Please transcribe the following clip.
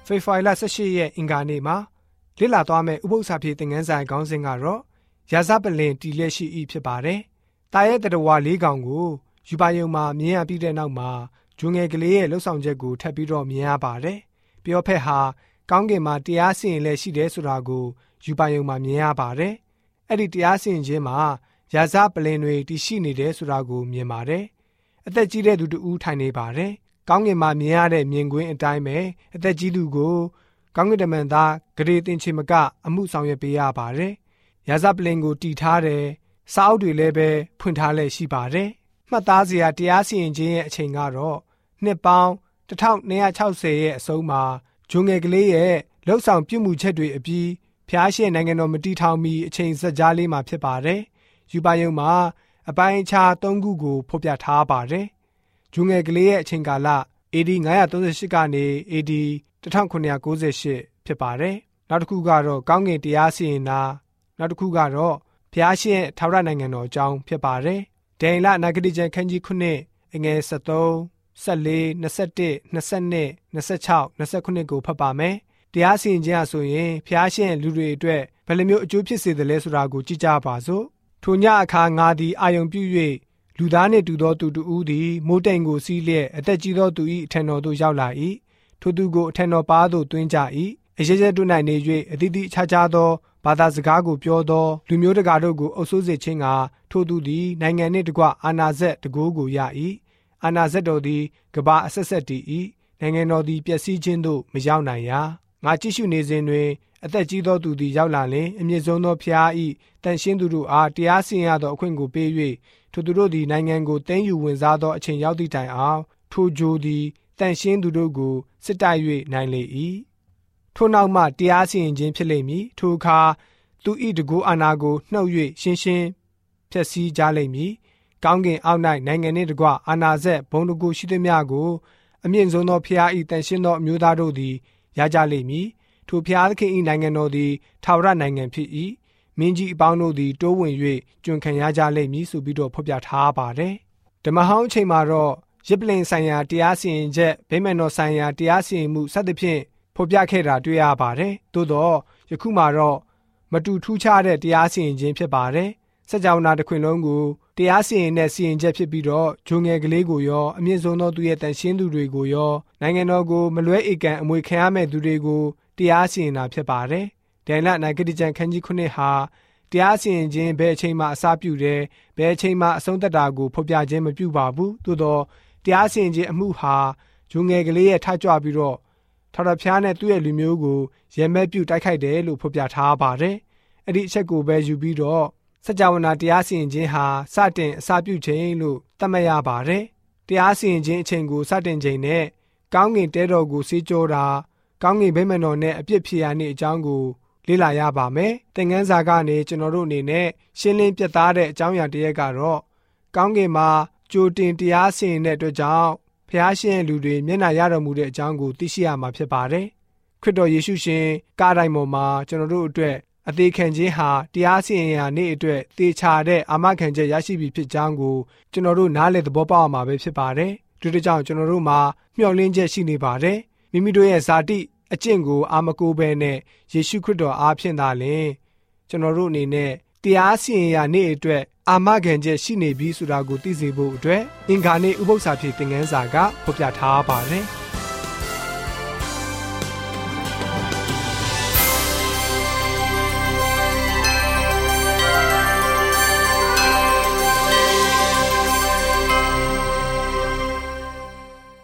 ဖေဖော်ဝါရီလ18ရက်အင်္ဂါနေ့မှာလေ့လာသွားမယ့်ဥပုသ္စာပြေသင်ခန်းစာခေါင်းစဉ်ကတော့ရာဇပလင်တီလက်ရှိ၏ဖြစ်ပါတယ်။တာရဲ့တရဝါ၄ကောင်ကိုယူပါယုံမှာမြင်ရပြီးတဲ့နောက်မှာဂျွန်ငယ်ကလေးရဲ့လှုပ်ဆောင်ချက်ကိုထပ်ပြီးတော့မြင်ရပါတယ်။ပြောဖက်ဟာကောင်းကင်မှာတရားစီရင်လည်းရှိတယ်ဆိုတာကိုယူပါယုံမှာမြင်ရပါတယ်။အဲ့ဒီတရားစီရင်ခြင်းမှာရာဇပလင်တွေတည်ရှိနေတယ်ဆိုတာကိုမြင်ပါတယ်။အသက်ကြီးတဲ့သူတူထိုင်နေပါတယ်။ကောင်းကင်မှာမြင်ရတဲ့မြင်ကွင်းအတိုင်းပဲအသက်ကြီးသူကိုကောင်းကင်တမန်သားဂရေတင်ချေမကအမှုဆောင်ရွက်ပေးရပါတယ်။ရာဇပလင်ကိုတည်ထားတယ်။စာအုပ်တွေလည်းပဲဖွင့်ထားလဲရှိပါတယ်။မှတ်သားစရာတရားစီရင်ခြင်းရဲ့အချိန်ကတော့နှစ်ပေါင်း1260ရဲ့အဆုံးမှာဂျွန်ငယ်ကလေးရဲ့လှုပ်ဆောင်ပြုမှုချက်တွေအပြီးဖျားရှင်နိုင်ငံတော်မတည်ထောင်မီအချိန်စကြားလေးမှာဖြစ်ပါတယ်။ယူပါယုံမှာအပိုင်းအခြား၃ခုကိုဖော်ပြထားပါတယ်။ဂျွန်ငယ်ကလေးရဲ့အချိန်ကာလ AD 938ကနေ AD 1998ဖြစ်ပါတယ်။နောက်တစ်ခုကတော့ကောင်းကင်တရားစီရင်တာနောက်တစ်ခုကတော့ဖျားရှင်ထာဝရနိုင်ငံတော်အကြောင်းဖြစ်ပါတယ်။ဒိန်လနဂတိကျမ်းခန်းကြီး9အငယ်73 14 21 22 26 29ကိုဖတ်ပါမယ်။တရားစီရင်ခြင်းအဆိုရင်ဖျားရှင်လူတွေအတွက်ဘယ်လိုမျိုးအကျိုးဖြစ်စေသလဲဆိုတာကိုကြည့်ကြပါစို့။ထိုညအခါငါသည်အာယုံပြု၍လူသားနှင့်တူသောသူတဦးသည်မိုးတိမ်ကိုစီးလျက်အသက်ကြီးသောသူ၏အထံတော်သို့ရောက်လာ၏။ထိုသူကိုအထံတော်ပါသို့သွင်းကြ၏။အရေကျတို့၌နေ၍အသီးသီးခြားခြားသောဘာသာစကားကိုပြောသောလူမျိုးတကာတို့ကိုအုပ်စိုးစေခြင်းကထိုသူသည်နိုင်ငံနှင့်တကွအာဏာစက်တကိုးကိုရ၏။အာဏာစက်တော်သည်ကမ္ဘာအဆက်ဆက်တည်၏။နိုင်ငံတော်သည်ပျက်စီးခြင်းသို့မရောက်နိုင်ရာ။ငါကြည့်ရှုနေစဉ်တွင်အသက်ကြီးသောသူသည်ရောက်လာလျှင်အမြင့်ဆုံးသောဖျား၏တန်ရှင်းသူတို့အားတရားစီရင်ရသောအခွင့်ကိုပေး၍ထိုသူတို့သည်နိုင်ငံကိုသိမ်းယူဝင်စားသောအချိန်ရောက်သည့်တိုင်အောင်ထိုဂျိုသည်တန်ရှင်းသူတို့ကိုစစ်တိုက်၍နိုင်လေ၏ထိုနောက်မှတရားစီရင်ခြင်းဖြစ်လိမ့်မည်ထိုအခါသူ၏တကူအာဏာကိုနှုတ်၍ရှင်းရှင်းဖျက်ဆီးကြလိမ့်မည်ကောင်းကင်အောက်၌နိုင်ငံနှင့်တကွအာဏာစက်ဘုံတကူရှိသည်များကိုအမြင့်ဆုံးသောဖျား၏တန်ရှင်းသောအမျိုးသားတို့သည်ရကြလိမ့်မည်ထိုဖျားသခင်၏နိုင်ငံတော်သည်ထာဝရနိုင်ငံဖြစ်၏မင်းကြီးအပေါင်းတို့သည်တိုးဝင်၍ကျွန်ခံရကြလိမ့်မည်ဆိုပြီးတော့ဖော်ပြထားပါတယ်ဓမ္မဟောင်းအချိန်မှာတော့ရစ်ပလင်ဆိုင်ရာတရားစီရင်ချက်ဗိမာန်တော်ဆိုင်ရာတရားစီရင်မှုစသဖြင့်ဖော်ပြခဲ့တာတွေ့ရပါတယ်သို့တော့ယခုမှာတော့မတူထူးခြားတဲ့တရားစီရင်ခြင်းဖြစ်ပါတယ်စကြဝဠာတစ်ခွင်လုံးကိုတရားစီရင်တဲ့စီရင်ချက်ဖြစ်ပြီးတော့ဂျုံငယ်ကလေးကိုရောအမြင့်ဆုံးသောသူရဲ့တန်ရှင်းသူတွေကိုရောနိုင်ငံတော်ကိုမလွဲဧကန်အမွေခံရမဲ့သူတွေကိုတရားစီရင်တာဖြစ်ပါတယ်ဒိန်လနဂတိကျမ်းခန်းကြီး9ဟာတရားစီရင်ခြင်းဘယ်အချိန်မှအစပြုတယ်ဘယ်အချိန်မှအဆုံးသတ်တာကိုဖော်ပြခြင်းမပြုပါဘူးသို့တော့တရားစီရင်ခြင်းအမှုဟာဂျုံငယ်ကလေးရဲ့ထကြွပြီးတော့ထာဝရဘုရားနဲ့သူ့ရဲ့လူမျိုးကိုရည်မဲ့ပြုတိုက်ခိုက်တယ်လို့ဖော်ပြထားပါတယ်အဲ့ဒီအချက်ကိုပဲယူပြီးတော့စကြဝဠာတရားစီရင်ခြင်းဟာစတင်အစပြုခြင်းလို့သတ်မှတ်ရပါတယ်တရားစီရင်ခြင်းအချိန်ကိုစတင်ခြင်းနဲ့ကောင်းကင်တဲတော်ကိုစေးကြောတာကောင်းကင်ဗိမာန်တော်နဲ့အပြစ်ဖြေရနေ့အကြောင်းကိုလေ့လာရပါမယ်သင်ခန်းစာကနေကျွန်တော်တို့အနေနဲ့ရှင်းလင်းပြသတဲ့အကြောင်းအရာတစ်ရပ်ကတော့ကောင်းကင်မှာကြိုတင်တရားစီရင်တဲ့အတွက်ကြောင့်ဖျားရှင်လူတွေမျက်နှာရတော်မူတဲ့အကြောင်းကိုသိရှိရမှာဖြစ်ပါတယ်ခရစ်တော်ယေရှုရှင်ကားတိုင်းပေါ်မှာကျွန်တော်တို့အတွက်အသေးခံခြင်းဟာတရားစီရင်ရာနေ့အတွက်သေချာတဲ့အာမခံချက်ရရှိပြီဖြစ်ကြောင်းကိုကျွန်တော်တို့နားလည်သဘောပေါက်အောင်မှာပဲဖြစ်ပါတယ်ဒီတို့ကြောင့်ကျွန်တော်တို့မှာမျှော်လင့်ချက်ရှိနေပါတယ်မိမိတို့ရဲ့ဇာတိအကျင့်ကိုအာမကိုဘဲနဲ့ယေရှုခရစ်တော်အားဖြင့်သာလျှင်ကျွန်တော်တို့အနေနဲ့တရားစီရင်ရာနေ့အတွက်အာမခံချက်ရှိနေပြီဆိုတာကိုသိစေဖို့အတွက်အင်္ဂါနေ့ဥပုသ္စာပြေသင်ခန်းစာကဖော်ပြထားပါတယ်